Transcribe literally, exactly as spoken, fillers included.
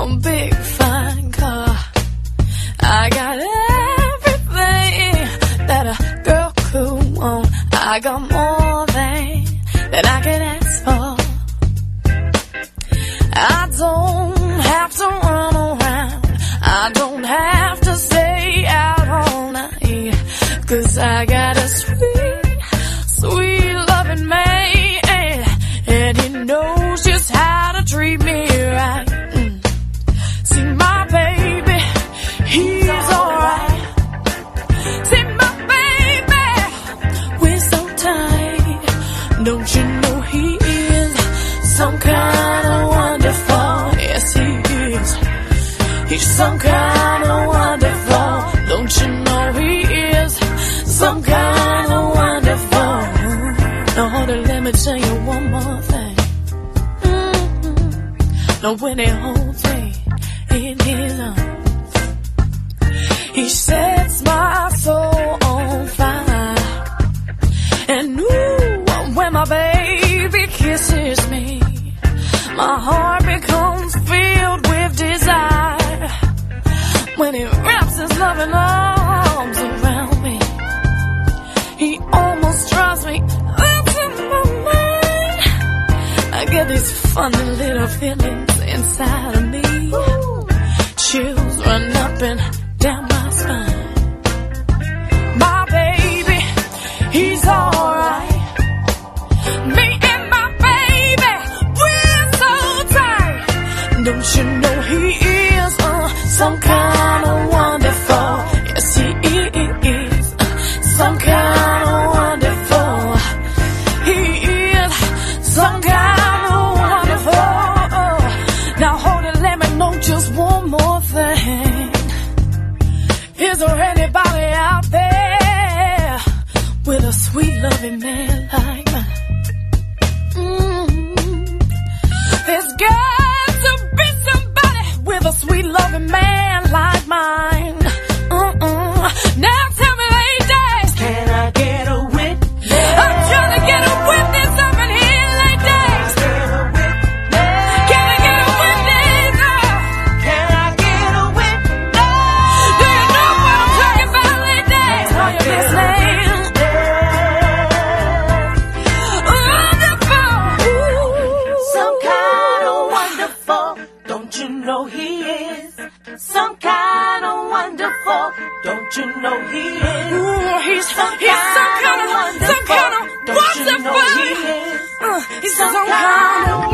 a big fine car. I got everything that a girl could want. I got more than that I could ask for. I don't have to run around, I don't have to stay out all night, 'cause I got a sweet, sweet loving man, and he knows just how to treat me right. Mm. See my baby, he's alright. See my baby, we're so tight. Don't you know he is some kind of wonderful? Yes, he is. He's some kind of wonderful. Don't you know he is some kind of wonderful? Now hold it, let me tell you one more thing. Mm-hmm. Now when he holds me in his arms, he sets my soul on fire. And ooh, when my baby kisses me, my heart becomes filled with desire. When he wraps his loving arms around me, he almost drives me up to my mind. I get these funny little feelings inside of me. Chills run up and down my spine. My baby, he's alright. Me and my baby, we're so tight. Don't you know he is uh, some kind of wonderful? Yes, he is uh, some kind of wonderful. He is some kind of wonderful. Now hold it, let me know just one more thing. Is there anybody out there with a sweet loving man like mine? Mm-hmm. There's got to be somebody with a sweet loving man like mine. Mm-mm. Now tell me, ladies, can I get a witness? I'm trying to get a witness up in here, ladies. Can I get a witness? Can I get a witness? Can I get a witness? Do you know what I'm talking about, ladies? Are you listening? Wonderful. Some kind of wonderful. Don't you know he is? Some kind of wonderful. Don't you know he is? Ooh, he's Some he's some kind kind of of some kind of wonderful. Don't you know wonderful. he is? Uh, he's Some some kind kind of of